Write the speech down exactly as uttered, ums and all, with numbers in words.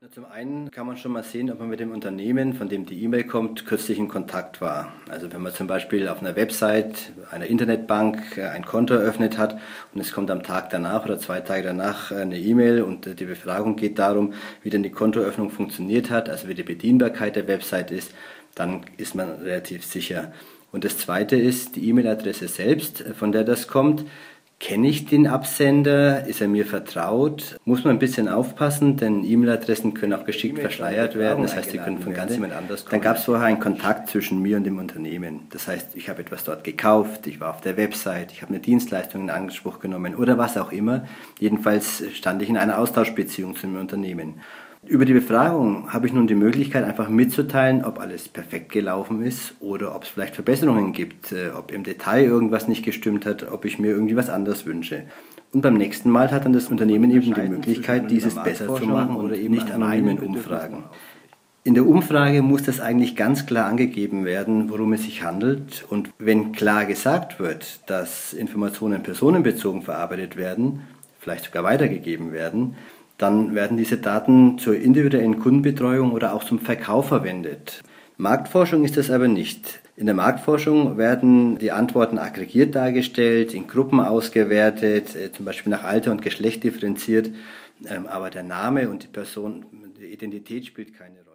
Zum einen kann man schon mal sehen, ob man mit dem Unternehmen, von dem die E-Mail kommt, kürzlich in Kontakt war. Also wenn man zum Beispiel auf einer Website einer Internetbank ein Konto eröffnet hat und es kommt am Tag danach oder zwei Tage danach eine E-Mail und die Befragung geht darum, wie denn die Kontoeröffnung funktioniert hat, also wie die Bedienbarkeit der Website ist, dann ist man relativ sicher. Und das Zweite ist die E-Mail-Adresse selbst, von der das kommt. Kenne ich den Absender? Ist er mir vertraut? Muss man ein bisschen aufpassen, denn E-Mail-Adressen können auch geschickt verschleiert werden. Das heißt, sie können von ganz jemand anders kommen. Dann gab es vorher einen Kontakt zwischen mir und dem Unternehmen. Das heißt, ich habe etwas dort gekauft, ich war auf der Website, ich habe eine Dienstleistung in Anspruch genommen oder was auch immer. Jedenfalls stand ich in einer Austauschbeziehung zu dem Unternehmen. Über die Befragung habe ich nun die Möglichkeit, einfach mitzuteilen, ob alles perfekt gelaufen ist oder ob es vielleicht Verbesserungen gibt, ob im Detail irgendwas nicht gestimmt hat, ob ich mir irgendwie was anderes wünsche. Und beim nächsten Mal hat dann das Unternehmen eben die Möglichkeit, dieses besser zu machen oder eben nicht anonymen Umfragen. In der Umfrage muss das eigentlich ganz klar angegeben werden, worum es sich handelt. Und wenn klar gesagt wird, dass Informationen personenbezogen verarbeitet werden, vielleicht sogar weitergegeben werden, dann werden diese Daten zur individuellen Kundenbetreuung oder auch zum Verkauf verwendet. Marktforschung ist das aber nicht. In der Marktforschung werden die Antworten aggregiert dargestellt, in Gruppen ausgewertet, zum Beispiel nach Alter und Geschlecht differenziert, aber der Name und die Person, die Identität spielt keine Rolle.